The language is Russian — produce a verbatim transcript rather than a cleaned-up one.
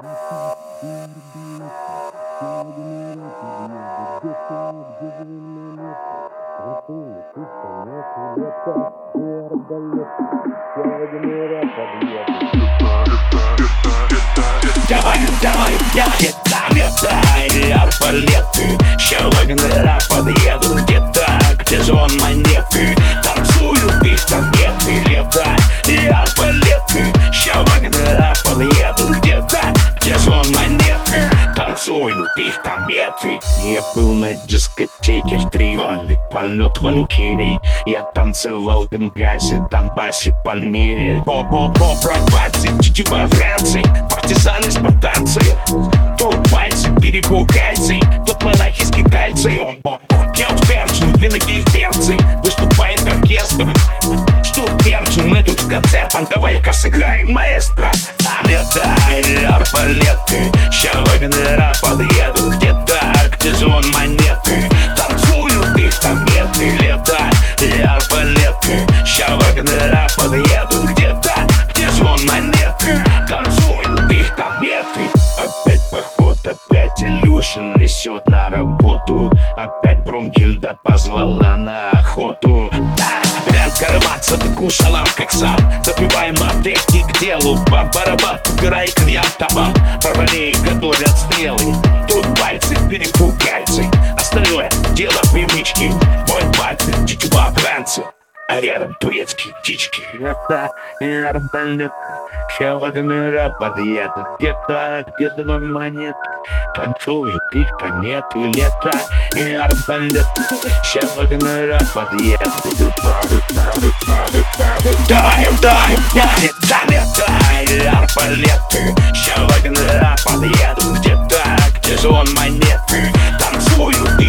Давай, давай, я где-то, где-то, я полеты. Еще вагонера подъедут где-то, где звон монеты. Танцуют их там нет и лето. Я полеты. Еще вагонера подъедут где-то, где звон монеты. Танцуют их там нет. Я был на дискотеке в Триоле, полет валькирий. Я танцевал в Бенгази, Донбассе, Пальмире. По-по-по, пробаций, тетива во Франции. Партизаны, спартанцы, тут пальцы, перепугайцы. Тут монахи с китайцей. Делать перчим, длиннокие перцы. Выступает оркестр. Что перчим, мы тут в концертах. Давай-ка сыграем, маэстро. Летай, арбалеты. Ща вагонера подъедут где-то, где звон монеты. Танцуют их там нет и летай, арбалеты. Ща вагонера подъедут где-то, где звон монеты. Танцуют их там нет. Опять поход, опять Илюшин несет на работу. Опять Брунгильда позвала на охоту. Опять карматься, ты кушала как сам. Запиваем аптеки к делу. Барабан, убирай кальян, табак. Параллели готовят стрелы. Тут пальцы, перепугайцы. Остальное дело привычки. Мой пальцы, тетива францы. А рядом турецкие птички. Это арбалет. Ща вагонера подъедут где-то, где-то ноль монет. Танцуют их там нет и лето. И арбалет. Ща вагонера подъедут. Дай, дай, я летай, летай, арбалеты. Ща вагонера подъедут где-то, где звон монеты. Танцуют